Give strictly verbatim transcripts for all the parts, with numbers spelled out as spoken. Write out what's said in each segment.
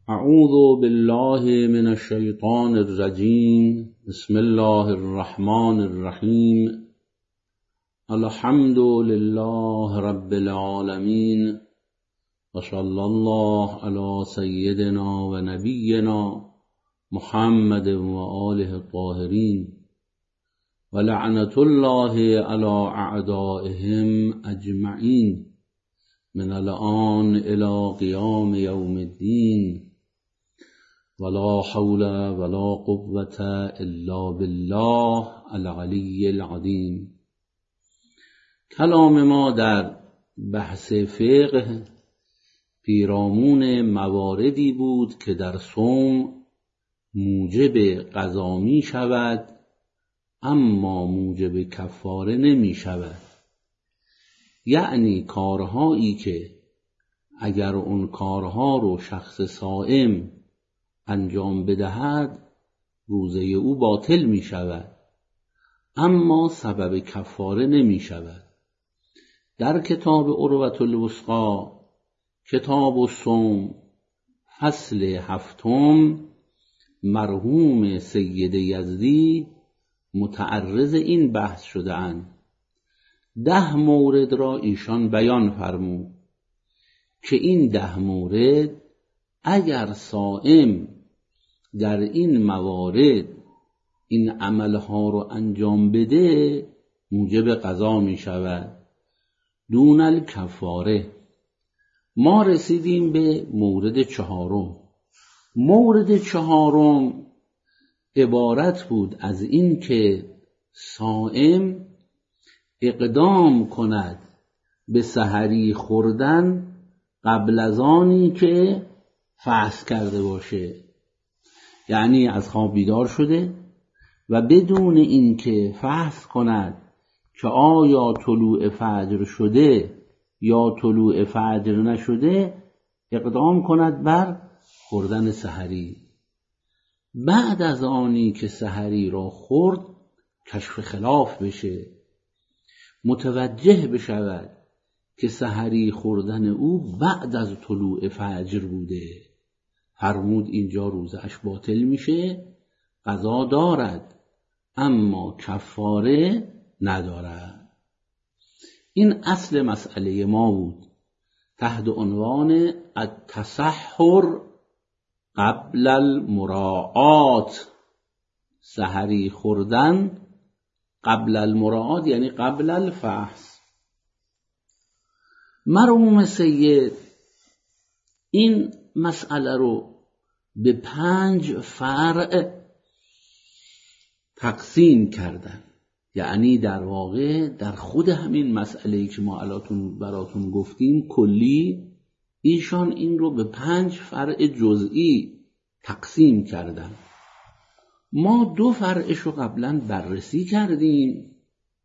اعوذ بالله من الشیطان الرجیم. بسم الله الرحمن الرحیم. الحمد لله رب العالمین و صلی الله علی سیدنا و نبینا محمد و آله الطاهرین و لعنت الله علی اعدائهم اجمعین من الآن الى قیام یوم الدین ولا حول ولا قوة الا بالله العلی العظیم. کلام ما در بحث فقه پیرامون مواردی بود که در صوم موجب قضا می شود اما موجب کفاره نمی شود. یعنی کارهایی که اگر اون کارها رو شخص صائم انجام بدهد روزه او باطل می شود اما سبب کفاره نمی شود. در کتاب عروة الوثقی کتاب الصوم فصل هفتم مرحوم سید یزدی متعرض این بحث شده اند. ده مورد را ایشان بیان فرمود که این ده مورد اگر صائم در این موارد این عملها رو انجام بده موجب قضا می شود دون الکفاره. ما رسیدیم به مورد چهارم. مورد چهارم عبارت بود از این که صائم اقدام کند به سحری خوردن قبل از آنی که فحص کرده باشه. یعنی از خواب بیدار شده و بدون اینکه فحص کند که آیا طلوع فجر شده یا طلوع فجر نشده اقدام کند بر خوردن سحری. بعد از آنی که سحری را خورد کشف خلاف بشه، متوجه بشود که سحری خوردن او بعد از طلوع فجر بوده، فرمود اینجا روزه‌اش باطل میشه، قضا دارد اما کفاره ندارد. این اصل مسئله ما بود تحت عنوان التسحر قبل المراعات. سحری خوردن قبل المراعات یعنی قبل الفحص. مرحوم سید این مسئله رو به پنج فرع تقسیم کردن. یعنی در واقع در خود همین مسئله‌ای که ما الان براتون گفتیم کلی ایشان این رو به پنج فرع جزئی تقسیم کردن. ما دو فرعش رو قبلا بررسی کردیم،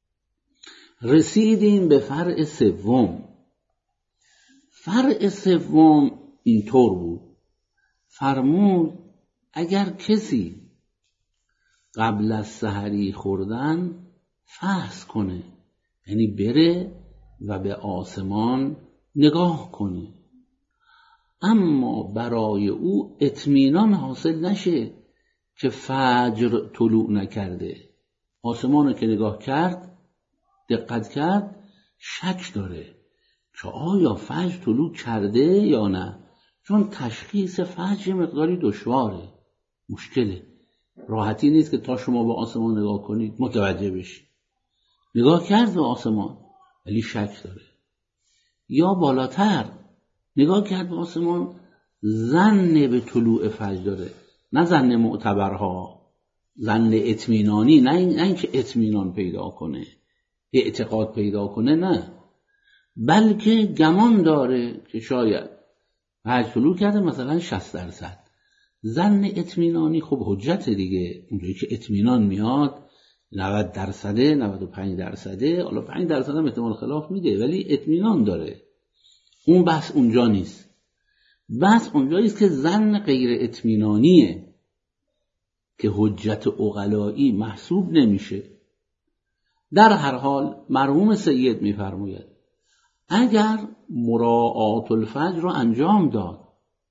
رسیدیم به فرع سوم. فرع سوم اینطور بود، فرمود اگر کسی قبل از سحری خوردن فحص کنه، یعنی بره و به آسمان نگاه کنه اما برای او اطمینان حاصل نشه که فجر طلوع نکرده، آسمان که نگاه کرد دقت کرد شک داره که آیا فجر طلوع کرده یا نه، چون تشخیص فجر مقداری دشواره، مشکله، راحتی نیست که تا شما به آسمان نگاه کنید متوجه بشید. نگاه کرد به آسمان ولی شک داره، یا بالاتر نگاه کرد به آسمان ظن به طلوع فجر داره، نه ظن معتبرها، ظن اطمینانی، نه اینکه اطمینان پیدا کنه اعتقاد پیدا کنه، نه، بلکه گمان داره که شاید فجر طلوع کرده مثلا شصت درصد. ظن اطمینانی خب حجت دیگه، اونجایی که اطمینان میاد نود درصده، نود و پنج درصده، حالا پنج درصد هم احتمال خلاف میده ولی اطمینان داره. اون بحث اونجا نیست، بحث اونجاییست که ظن غیر اطمینانیه که حجت عقلایی محسوب نمیشه. در هر حال مرحوم سید میفرماید اگر مراعات الفجر رو انجام داد،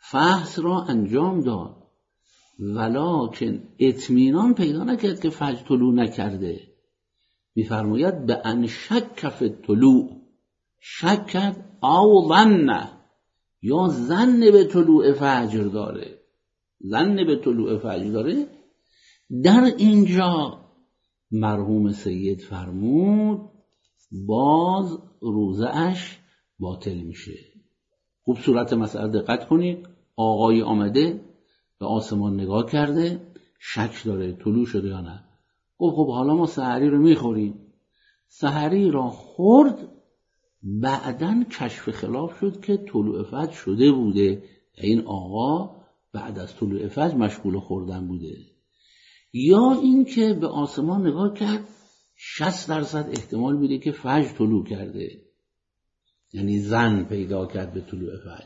فحص را انجام داد، ولکن اطمینان پیدا نکرد که فجر طلوع نکرده. میفرماید به ان شک فی الطلوع، شک کرد او ظن، یا ظن به طلوع فجر داره، ظن به طلوع فجر داره. در اینجا مرحوم سید فرمود باز روزه اش باطل میشه. خوب صورت مسئله دقت کنید. آقای آمده به آسمان نگاه کرده، شک داره طلوع شده یا نه. خب خب حالا ما سحری رو میخوریم. سحری را خورد، بعدن کشف خلاف شد که طلوع فجر شده بوده. این آقا بعد از طلوع فجر مشغول خوردن بوده. یا این که به آسمان نگاه کرد، شصت درصد احتمال میده که فجر طلوع کرده، یعنی ظن پیدا کرد به طلوع فجر،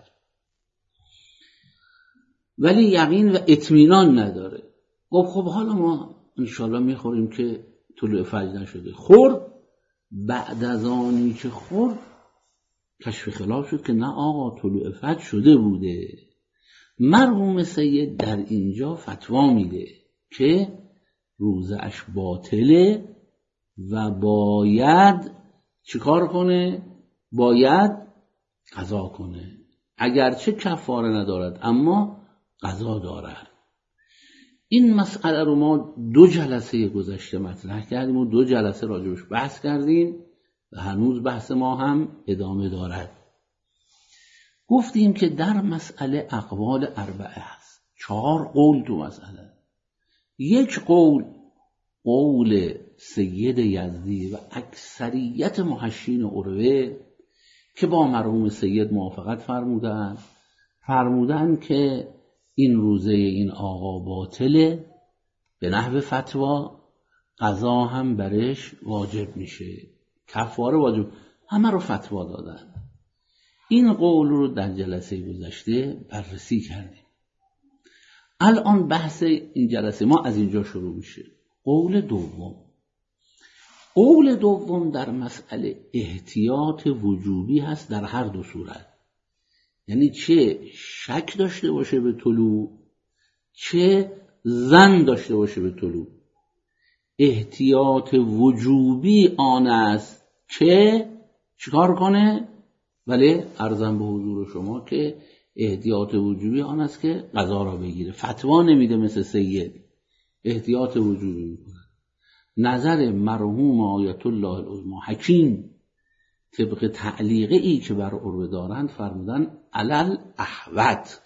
ولی یقین و اطمینان نداره. خب خب حالا ما انشالله میخوریم که طلوع فجر نشده. خورد، بعد از آنی که خورد کشف خلاف شد که نه آقا طلوع فجر شده بوده. مرحوم سید در اینجا فتوا میده که روزه اش باطله و باید چیکار کنه؟ باید قضا کنه. اگرچه کفاره ندارد اما قضا دارد. این مسئله رو ما دو جلسه گذشته مطرح کردیم و دو جلسه راجبش بحث کردیم و هنوز بحث ما هم ادامه دارد. گفتیم که در مسئله اقوال اربعه هست، چهار قول تو مسئله. یک قول قول سید یزدی و اکثریت محشین عروه که با مرحوم سید موافقت فرمودن فرمودن که این روزه این آقا باطله، به نحو فتوا قضا هم برش واجب میشه، کفاره واجب، همه رو فتوا دادن. این قول رو در جلسه گذشته بررسی کردیم. الان بحث این جلسه ما از اینجا شروع میشه. قول دوم قول دوم در مسئله احتیاط وجوبی هست در هر دو صورت، یعنی چه شک داشته باشه به طلوع چه ظن داشته باشه به طلوع. احتیاط وجوبی آن است که چیکار کنه؟ ولی عرضم به حضور شما که احتیاط وجوبی آن است که قضا را بگیره. فتوا نمیده مثل سید، احتیاط وجوبی میکنه. نظر مرحوم آیت الله العظمی حکیم طبق تعلیقه ای که بر عروه دارند فرمودن علل احوط.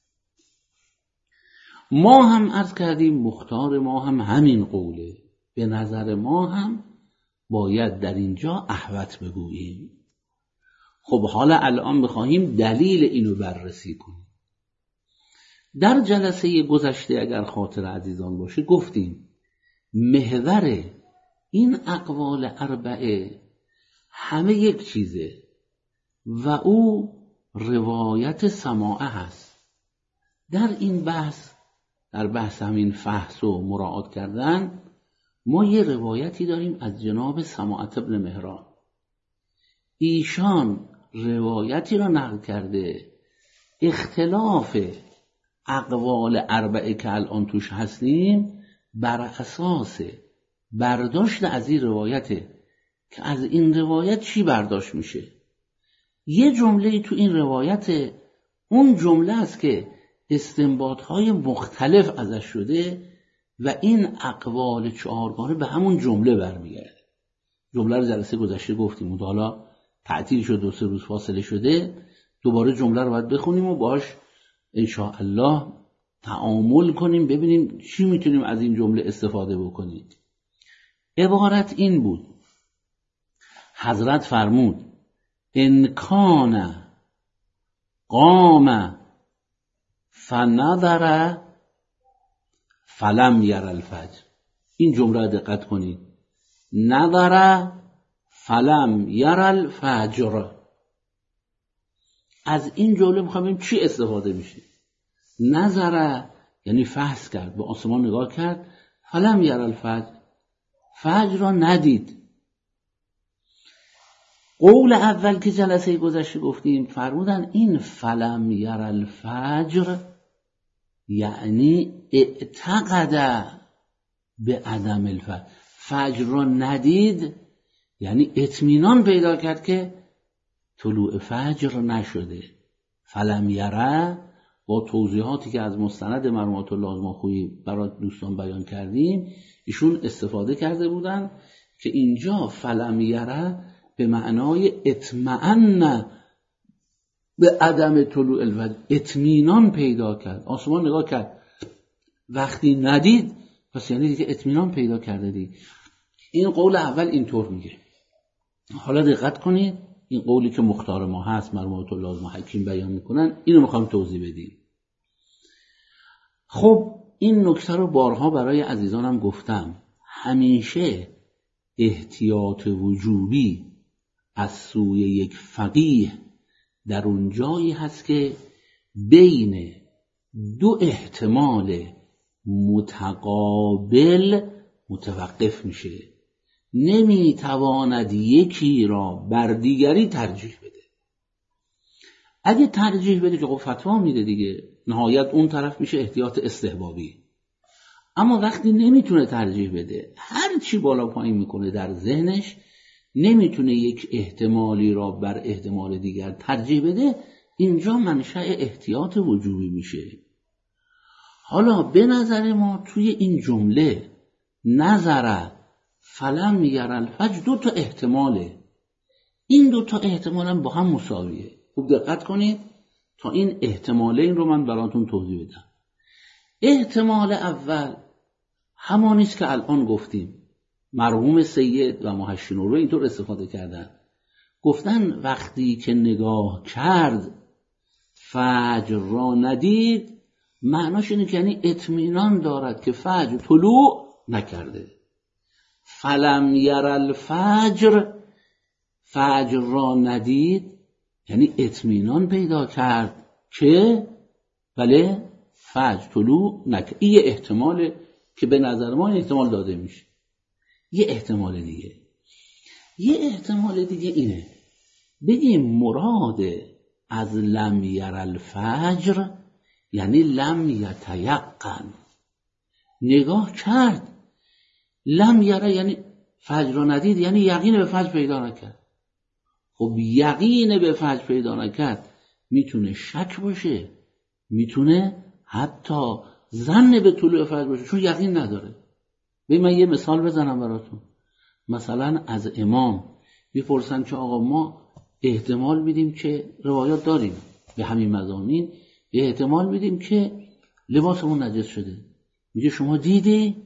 ما هم عرض کردیم مختار ما هم همین قوله. به نظر ما هم باید در اینجا احوط بگوییم. خب حالا الان بخواهیم دلیل اینو بررسی کنیم. در جلسه گذشته اگر خاطر عزیزان باشه گفتیم محور این اقوال اربعه همه یک چیزه و او روایت سماعه هست. در این بحث در بحث همین فحص و مراعات کردن ما یه روایتی داریم از جناب سماعه ابن مهران. ایشان روایتی را نقل کرده، اختلاف اقوال اربعه که الان توش هستیم بر اساس برداشت از این روایته که از این روایت چی برداشت میشه. یه جمله تو این روایت اون جمله است که استنباطهای مختلف ازش شده و این اقوال چهارگانه به همون جمله برمیگرده. جمله رو جلسه گذشته گفتیم و حالا تعطیل شد، دو سه روز فاصله شده، دوباره جمله رو باید بخونیم و باش انشاءالله تعامل کنیم ببینیم چی میتونیم از این جمله استفاده بکنیم. عبارت این بود، حضرت فرمود ان کان قام فنظر فلم یر الفجر. این جمله رو دقت کنید، نظر فلم یر الفجر. از این جمله میخوایم چی استفاده میشه؟ نظر یعنی فحص کرد، به آسمان نگاه کرد، فلم یر الفجر، فجر را ندید. قول اول که جلسه گذشته گفتیم فرمودن این فلم یر الفجر یعنی اعتقد به عدم الفجر، فجر را ندید یعنی اطمینان پیدا کرد که طلوع فجر نشده. فلم یره با توضیحاتی که از مستند مرحومة الله الماخویی برای دوستان بیان کردیم ایشون استفاده کرده بودن که اینجا فلم یره به معنای اطمئن به عدم طلوع الفجر، اطمینان پیدا کرد، آسمان نگاه کرد وقتی ندید پس یعنی دیگه اطمینان پیدا کرده دیگه. این قول اول اینطور میگه. حالا دقت کنید این قولی که مختار ما هست مرحومة الله المحکیم بیان میکنن اینو میخوام توضیح بدیم. خب این نکته رو بارها برای عزیزانم گفتم، همیشه احتیاط وجوبی از سوی یک فقیه در اون جایی هست که بین دو احتمال متقابل متوقف میشه، نمیتواند یکی را بر دیگری ترجیح بده. اگه ترجیح بده که خب فتوا میده دیگه، نهایت اون طرف میشه احتیاط استحبابی. اما وقتی نمیتونه ترجیح بده، هر چی بالا پایین میکنه در ذهنش نمیتونه یک احتمالی را بر احتمال دیگر ترجیح بده، اینجا منشأ احتیاط وجوبی میشه. حالا به نظر ما توی این جمله نظر فلم یر الفجر دو تا احتماله، این دو تا احتمال هم با هم مساویه. خوب دقت کنید تا این احتماله این رو من براتون توضیح بدم. احتمال اول همانیست که الان گفتیم، مرحوم سید و محشین رو اینطور استفاده کردن، گفتن وقتی که نگاه کرد فجر را ندید، معناش اینه که یعنی اطمینان دارد که فجر طلوع نکرده. فلم یر الفجر، فجر را ندید یعنی اطمینان پیدا کرد که بله فجر طلوع نکرد. این یه احتماله که به نظر ما احتمال داده میشه. یه احتمال دیگه یه احتمال دیگه اینه بگیم مراد از لم یر الفجر یعنی لم یتیقن، نگاه کرد، لم یره یعنی فجر را ندید یعنی یقین به فجر پیدا نکرد. خب یقین به فجر پیدا نکرد میتونه شک باشه، میتونه حتی ظن به طلوع فجر باشه، چون یقین نداره. ببین من یه مثال بزنم براتون. مثلا از امام میپرسن که آقا ما احتمال میدیم که روایات داریم به همین مضامین، احتمال میدیم که لباسمون نجس شده، میگه شما دیدی؟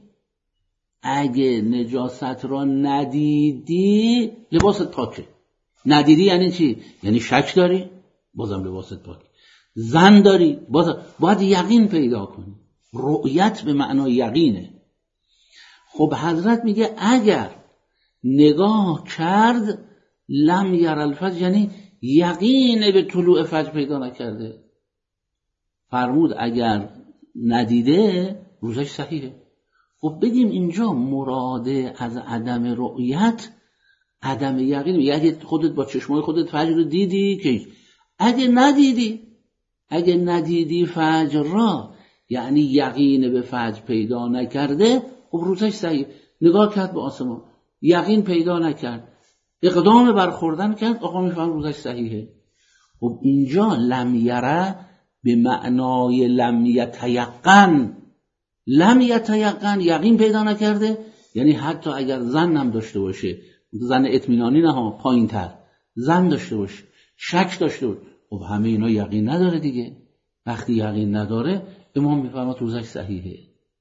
اگه نجاست را ندیدی لباست پاکه. ندیدی یعنی چی؟ یعنی شک داری، بازم لباست پاکه. ظن داری، بازم باید یقین پیدا کنی. رؤیت به معنای یقینه. خب حضرت میگه اگر نگاه کرد لم یر الفجر یعنی یقین به طلوع فجر پیدا نکرده. فرمود اگر ندیده روزش صحیحه. خب بگیم اینجا مراد از عدم رؤیت عدم یقین، یعنی خودت با چشمای خودت فجر رو دیدی که اگه ندیدی اگه ندیدی فجر را یعنی یقین به فجر پیدا نکرده، خب روزش صحیح. نگاه کرد به آسمان یقین پیدا نکرد، اقدام برخوردن کرد، آقا میفهم روزش صحیحه. خب اینجا لم یره به معنای لم یتیقن، لم یتیقن یقین پیدا نکرده یعنی حتی اگر ظنم داشته باشه، ظن اطمینانی نه ها، پایین تر ظن داشته باشه، شک داشته باشه، خب همه اینا یقین نداره دیگه. وقتی یقین نداره امام میفرماد روزش صحیحه.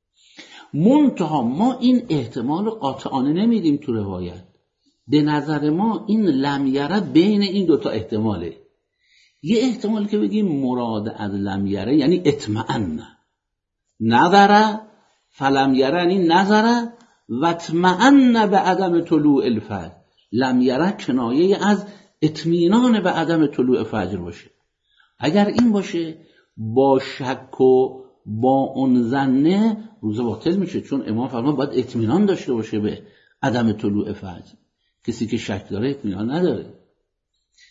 منتها ما این احتمال قاطعانه نمیدیم تو روایت. به نظر ما این لم یره بین این دوتا احتماله. یه احتمال که بگیم مراد از لم یره یعنی اطمئن، نظره فلم یره یعنی نظره و اطمئن به عدم طلوع الفجر. لم یره کنایه از اطمینان به عدم طلوع فجر باشه. اگر این باشه با شک و با اون ظنه روزه باطل میشه، چون امام فرمان باید اطمینان داشته باشه به عدم طلوع فجر. کسی که شک داره اطمینان نداره.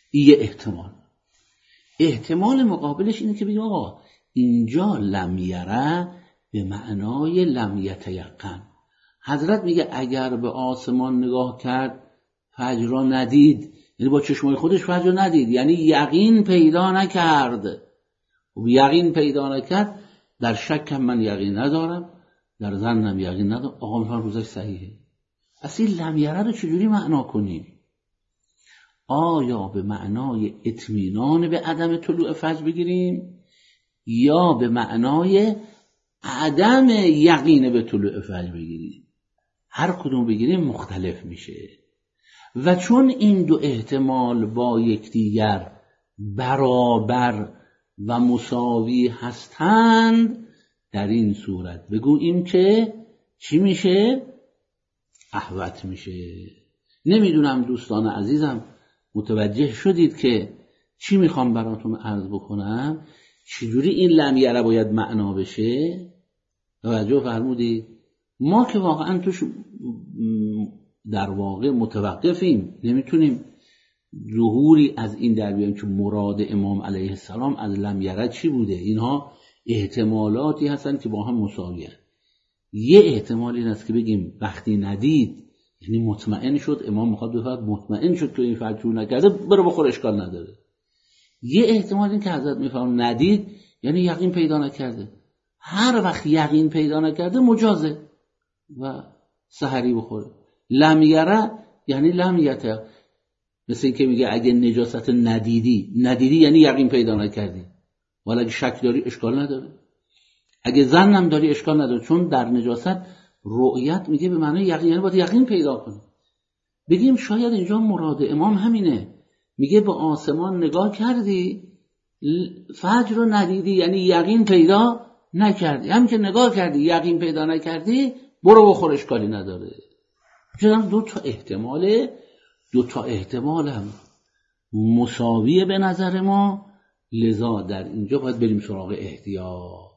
این یه احتمال. احتمال مقابلش اینه که بگیم آقا اینجا لم یره به معنای لم یتیقن. حضرت میگه اگر به آسمان نگاه کرد فجر را ندید، یعنی با چشمای خودش فجر را ندید، یعنی یقین پیدا نکرد. و یقین پیدا نکرد، در شک هم من یقین ندارم، در ظنم یقین ندارم. آقا میفرم روزش صحیحه. اصلا لم یره رو چجوری معنا کنیم؟ آیا به معنای اطمینان به عدم طلوع فجر بگیریم یا به معنای عدم یقین به طلوع فجر بگیریم؟ هر کدوم بگیریم مختلف میشه. و چون این دو احتمال با یکدیگر برابر و مساوی هستند، در این صورت بگوییم که چی میشه؟ احوط میشه. نمیدونم دوستان عزیزم متوجه شدید که چی میخوام براتون عرض بکنم؟ چجوری این لم یره باید معنا بشه؟ توجه فرمودید؟ ما که واقعا توش در واقع متوقفیم، نمیتونیم ظهوری از این در بیاریم که مراد امام علیه السلام از لم یره چی بوده. اینها احتمالاتی هستن که با هم مساوی هستن. یه احتمال این است که بگیم وقتی ندید یعنی مطمئن شد، امام میخواد بفرد مطمئن شد که این فجر رو نکرده، برو بخور اشکال نداره. یه احتمال این که حضرت میفرمون ندید یعنی یقین پیدا نکرده. هر وقت یقین پیدا نکرده مجازه و سحری بخوره. لم یره یعنی لم یته، مثل این که میگه اگه نجاست ندیدی، ندیدی یعنی یقین پیدا نکردی، ولی اگه شک داری اشکال نداره، اگه ظنم داری اشکال نداره، چون در نجاست رؤیت میگه به معنی یقین، یعنی باید یقین پیدا کنی. بگیم شاید اینجا مراد امام همینه، میگه به آسمان نگاه کردی فجر رو ندیدی یعنی یقین پیدا نکردی، هم که نگاه کردی یقین پیدا نکردی برو بخور اشکالی نداره. چون دو تا احتماله، دو تا احتمال هم مساویه به نظر ما، لذا در اینجا باید بریم سراغ احتیاط.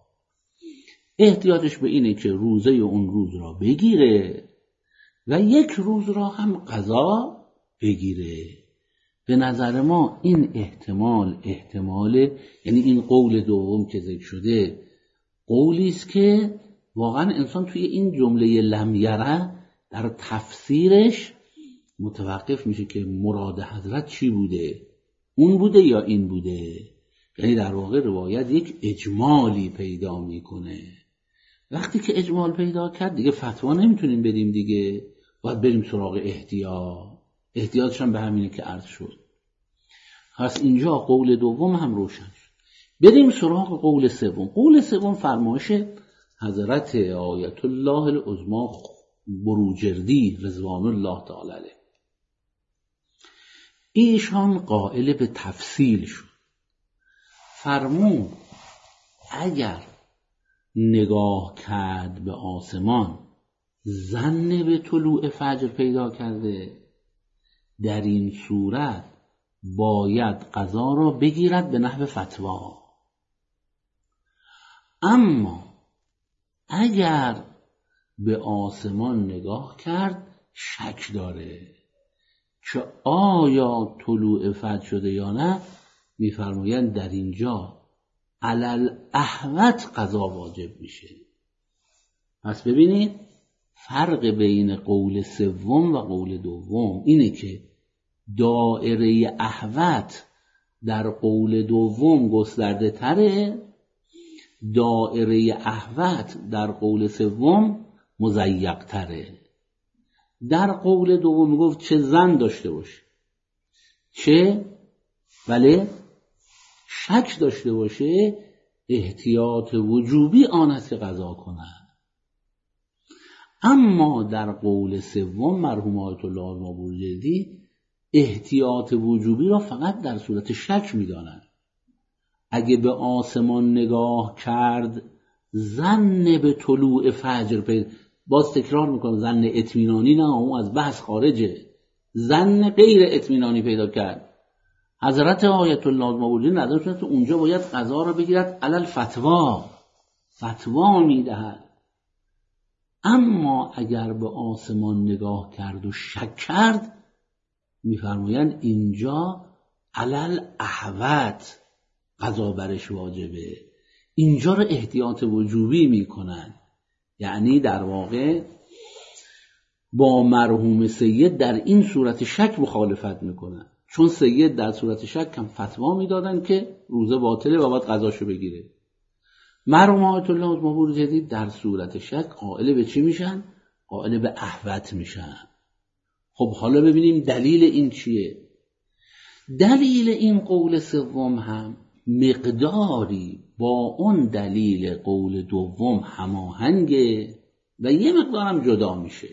احتیاطش به اینه که روزه اون روز را بگیره و یک روز را هم قضا بگیره. به نظر ما این احتمال احتمال یعنی این قول دوم که ذکر شده قولی است که واقعا انسان توی این جمله لم یره در تفسیرش متوقف میشه که مراد حضرت چی بوده، اون بوده یا این بوده. یعنی در واقع روایت یک اجمالی پیدا میکنه. وقتی که اجمال پیدا کرد دیگه فتوا نمیتونیم بدیم دیگه، باید بریم سراغ احتیاط. احتیاطش هم به همینه که عرض شد. پس اینجا قول دوم هم روشن شد. بریم سراغ قول سوم. قول سوم فرمایش حضرت آیت الله العظمی بروجردی رضوان الله تعالی علیه. ایشان قائل به تفصیل شد. فرمود اگر نگاه کرد به آسمان ظن به طلوع فجر پیدا کرده، در این صورت باید قضا را بگیرد به نحو فتوا. اما اگر به آسمان نگاه کرد شک داره که آیا طلوع فجر شده یا نه، میفرمایند در اینجا علل احوط قضا واجب میشه. پس ببینید فرق بین قول سوم و قول دوم اینه که دائره احوط در قول دوم گسترده تره، دائره احوط در قول سوم مضیق تره. در قول دوم میگفت چه ظن داشته باشه چه بله شک داشته باشه، احتیاط وجوبی آن است که قضا کنه. اما در قول سوم مرحوم آیت الله بروجردی احتیاط وجوبی را فقط در صورت شک می‌دانند. اگه به آسمان نگاه کرد ظن به طلوع فجر پیدا، باز تکرار میکنم ظن اطمینانی نه، اون از بحث خارجه، ظن غیر اطمینانی پیدا کرد، حضرت آیت الله بروجردی نظر شد که اونجا باید قضا را بگیرد علل فتوا، فتوا میدهد. اما اگر به آسمان نگاه کرد و شک کرد، میفرمایند اینجا علل احوت قضا برش واجبه، اینجا رو احتیاط وجوبی میکنن. یعنی در واقع با مرحوم سید در این صورت شک مخالفت میکنن، چون سید در صورت شک هم فتوا میدادن که روزه باطله و باید قضاشو بگیره. مرحوم آیت الله مبارک جدید در صورت شک قائل به چی میشن؟ قائل به احوت میشن. خب حالا ببینیم دلیل این چیه. دلیل این قول سوم هم مقداری با اون دلیل قول دوم هماهنگه و یه مقدارم جدا میشه.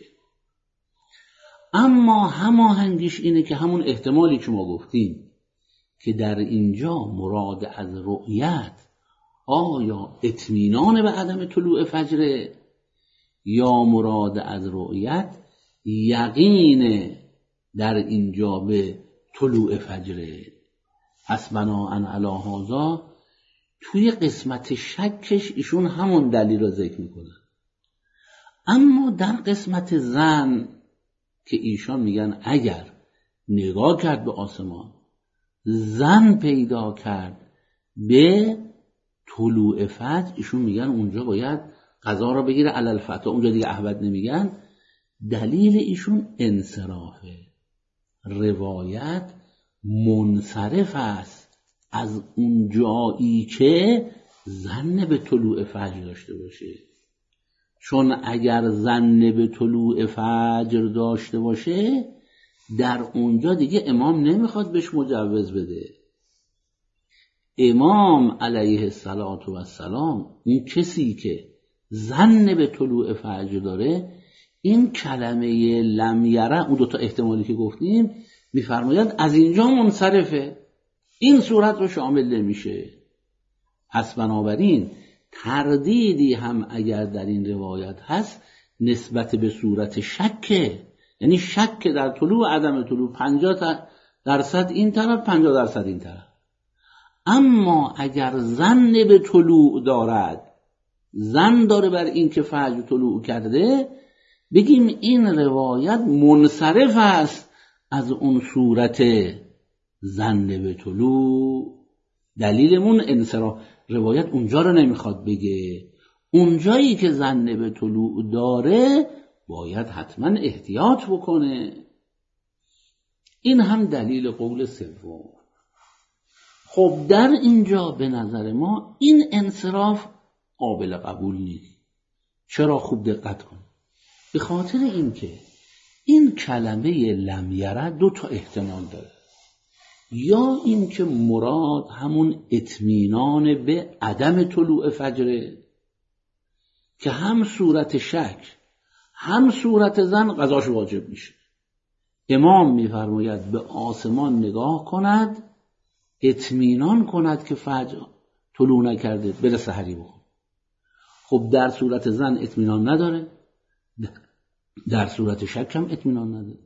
اما هماهنگیش اینه که همون احتمالی که ما گفتیم که در اینجا مراد از رؤیت آیا اطمینان به عدم طلوع فجر یا مراد از رؤیت یقین در اینجا به طلوع فجر. پس بناءً علی هذا توی قسمت شکش ایشون همون دلیل رو ذکر میکنن. اما در قسمت ظن که ایشان میگن اگر نگاه کرد به آسمان ظن پیدا کرد به طلوع فجر، ایشون میگن اونجا باید قضا رو بگیره علی الفتح، اونجا دیگه احوت نمیگن. دلیل ایشون انصرافه، روایت منصرف است از اون جایی که ظن به طلوع فجر داشته باشه. چون اگر ظن به طلوع فجر داشته باشه در اونجا دیگه امام نمیخواد بهش مجوز بده. امام علیه السلام این کسی که ظن به طلوع فجر داره، این کلمه لم یره، اون دوتا احتمالی که گفتیم، میفرماید از اینجا منصرفه، این صورت رو شامل نمیشه. پس بنابراین تردیدی هم اگر در این روایت هست نسبت به صورت شکه، یعنی شک در طلوع عدم طلوع، پنجاه درصد این طرف پنجاه درصد این طرف. اما اگر ظن به طلوع دارد، ظن داره بر این که فجر طلوع کرده، بگیم این روایت منصرف است از اون صورت ظن به طلوع. دلیلمون انصراف، روایت اونجا رو نمیخواد بگه، اونجایی که ظن به طلوع داره باید حتما احتیاط بکنه. این هم دلیل قول سوم. خب در اینجا به نظر ما این انصراف قابل قبول نیست. چرا؟ خوب دقت کن. به خاطر اینکه این کلمه لم یره دو تا احتمال داره. یا این که مراد همون اطمینان به عدم طلوع فجره که هم صورت شک هم صورت ظن قضاش واجب میشه. امام میفرماید به آسمان نگاه کند، اطمینان کند که فجر طلوع نکرده، بره سحری بخون. خب در صورت ظن اطمینان نداره، در صورت شک هم اطمینان نداره.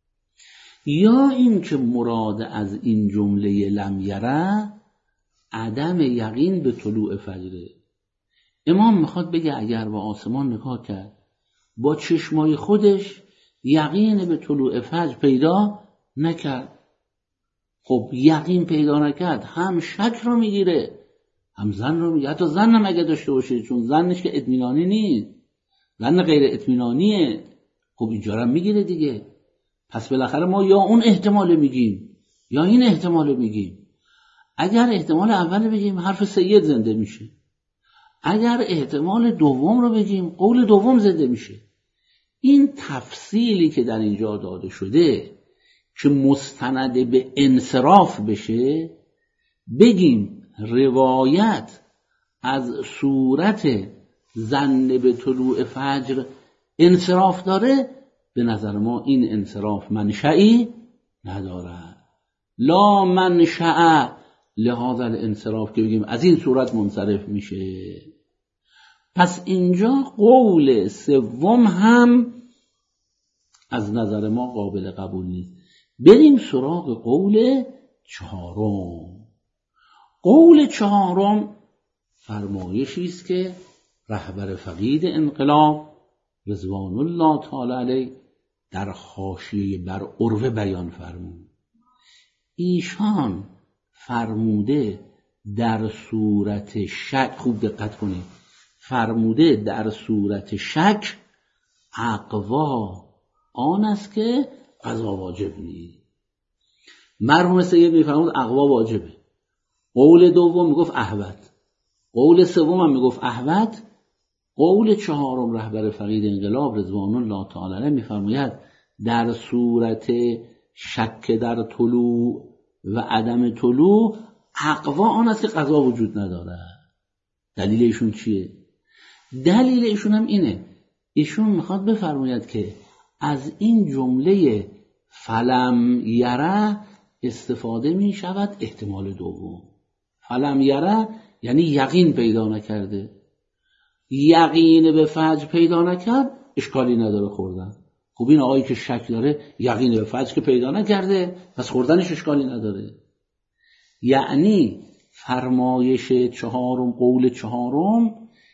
یا این که مراد از این جمله لم یره عدم یقین به طلوع فجره. امام میخواد بگه اگر به آسمان نگاه کرد با چشمای خودش یقین به طلوع فجر پیدا نکرد، خب یقین پیدا نکرد، هم شک رو میگیره هم ظن رو میگیره. حتی ظن هم اگه داشته باشه، چون ظنش که اطمینانی نیست، ظن غیر اطمینانیه، خب اینجا رو میگیره دیگه. پس بالاخره ما یا اون احتمال میگیم یا این احتمال میگیم. اگر احتمال اول بگیم حرف سید زنده میشه، اگر احتمال دوم رو بگیم قول دوم زنده میشه. این تفصیلی که در اینجا داده شده که مستند به انصراف بشه، بگیم روایت از صورت ظن به طلوع فجر انصراف داره، به نظر ما این انصراف منشئی نداره. لا منشأ لهذا الانصراف که بگیم از این صورت منصرف میشه. پس اینجا قول سوم هم از نظر ما قابل قبول نیست. بریم سراغ قول چهارم. قول چهارم فرمایشی است که رهبر فقید انقلاب رضوان الله تعالی علیه در حاشیه بر عروه بیان فرمود. ایشان فرموده در صورت شک، خوب دقت کنید، فرموده در صورت شک اقوا آن است که قضا واجب نیست. مرحوم سید میفرمود اقوا واجبه. قول دوم میگفت احوط، قول سوم هم میگفت احوط. قول چهارم رهبر فقید انقلاب رضوان الله تعالی علیه میفرماید در صورت شک در طلوع و عدم طلوع اقوا آن است که قضا وجود نداره. دلیل ایشون چیه؟ دلیل ایشون هم اینه، ایشون میخواد بفرماید که از این جمله فلم یره استفاده میشود احتمال دوم. فلم یره یعنی یقین پیدا نکرده. یقین به فجر پیدا نکرد اشکالی نداره خوردن. خب این آقایی که شک داره یقین به فجر که پیدا نکرده پس خوردنش اشکالی نداره. یعنی فرمایش چهارم، قول چهارم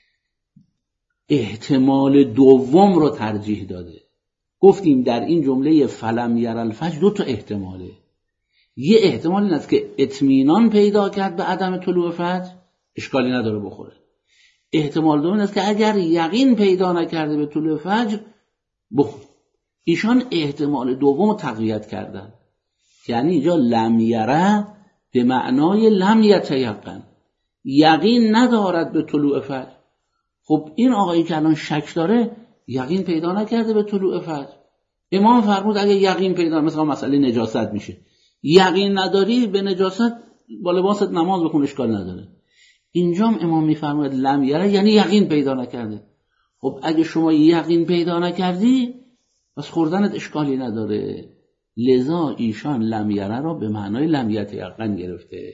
احتمال دوم رو ترجیح داده. گفتیم در این جمله فلم یر الفجر دو تا احتماله. یه احتمال این است که اطمینان پیدا کرد به عدم طلوع فجر اشکالی نداره بخوره. احتمال دوم این است که اگر یقین پیدا نکرده به طلوع فجر بخور. ایشان احتمال دوم رو تقویت کردن، یعنی اینجا لم یره به معنای لم یتیقن، یقین ندارد به طلوع فجر. خب این آقایی که الان شک داره یقین پیدا نکرده به طلوع فجر. امام فرمود اگه یقین پیدا، مثلا مسئله نجاست میشه، یقین نداری به نجاست با لباست نماز بخون اشکال نداره. اینجا امام میفرماید لم یره یعنی یقین پیدا نکرده. خب اگه شما یقین پیدا نکردی پس خوردنت اشکالی نداره. لذا ایشان لم یره را به معنای لم یتیقن گرفته.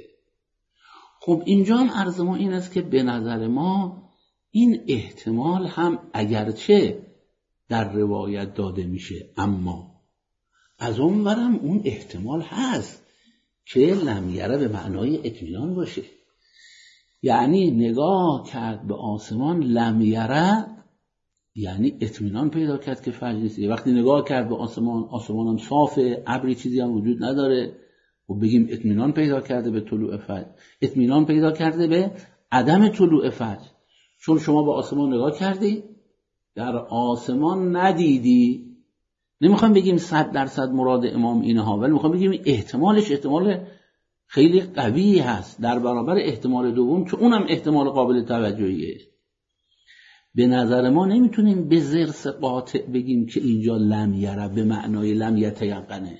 خب اینجا هم عرض ما این است که به نظر ما این احتمال هم اگرچه در روایت داده میشه اما از اون برم اون احتمال هست که لم یره به معنای اطمینان باشه. یعنی نگاه کرد به آسمان، لم یره یعنی اطمینان پیدا کرد که فجر نیست. وقتی نگاه کرد به آسمان، آسمان هم صافه، ابری چیزی هم وجود نداره، و بگیم اطمینان پیدا کرده به طلوع فجر، اطمینان پیدا کرده به عدم طلوع فجر. چون شما به آسمان نگاه کردی، در آسمان ندیدی. نمیخوام بگیم صد درصد مراد امام اینها، ولی میخوام بگیم احتمالش احتمال خیلی قوی هست در برابر احتمال دوم که اونم احتمال قابل توجهیه. به نظر ما نمیتونیم به ضرس قاطع بگیم که اینجا لم یره به معنای لم یتیقنه،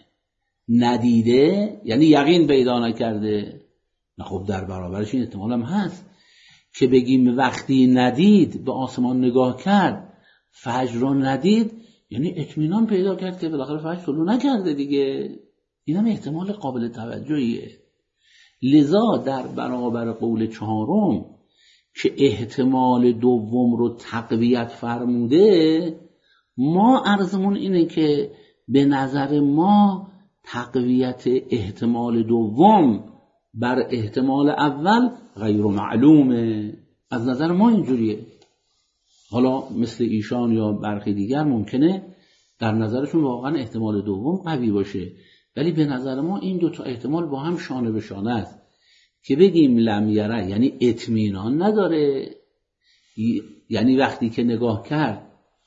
ندیده یعنی یقین پیدا نکرده. نه خب در برابرش این احتمال هم هست که بگیم وقتی ندید، به آسمان نگاه کرد فجر رو ندید، یعنی اطمینان پیدا کرد که بالاخره فجر طلوع نکرده دیگه. این هم احتمال قابل توجهیه. لذا در برابر قول چهارم که احتمال دوم رو تقویت فرموده، ما عرضمون اینه که به نظر ما تقویت احتمال دوم بر احتمال اول غیر معلومه. از نظر ما اینجوریه. حالا مثل ایشان یا برخی دیگر ممکنه در نظرشون واقعا احتمال دوم قوی باشه، ولی به نظر ما این دو تا احتمال با هم شانه به شانه است که بگیم لم یره یعنی اطمینان نداره، یعنی وقتی که نگاه کرد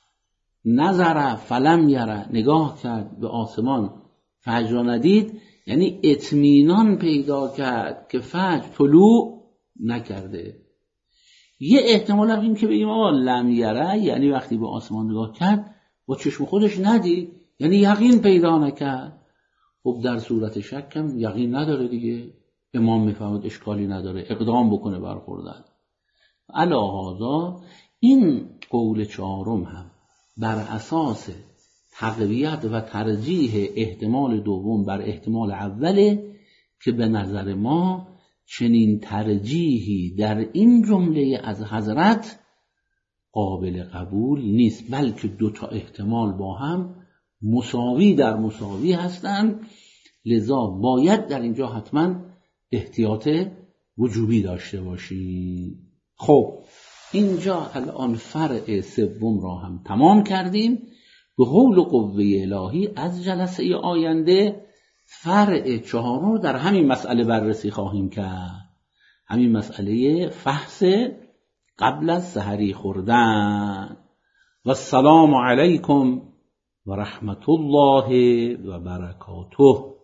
نظر فلم یره، نگاه کرد به آسمان فجر ندید، یعنی اطمینان پیدا کرد که فجر طلوع نکرده. یه احتمال هم این که بگیم آقا لم یره یعنی وقتی به آسمان نگاه کرد با چشم خودش ندید، یعنی یقین پیدا نکرد. خب در صورت شک هم یقین نداره دیگه. امام میفهمد اشکالی نداره اقدام بکنه برخوردن. علی هذا این قول چهارم هم بر اساس تقویت و ترجیح احتمال دوم بر احتمال اوله که به نظر ما چنین ترجیحی در این جمله از حضرت قابل قبول نیست، بلکه دو تا احتمال با هم مساوی در مساوی هستند. لذا باید در اینجا حتما احتیاط وجوبی داشته باشی. خب اینجا الان فرع سوم را هم تمام کردیم. به حول و قوه الهی از جلسه آینده فرع چهارم رو در همین مسئله بررسی خواهیم کرد، همین مسئله فحص قبل از سحری خوردن. و السلام علیکم و رحمت الله و برکاته.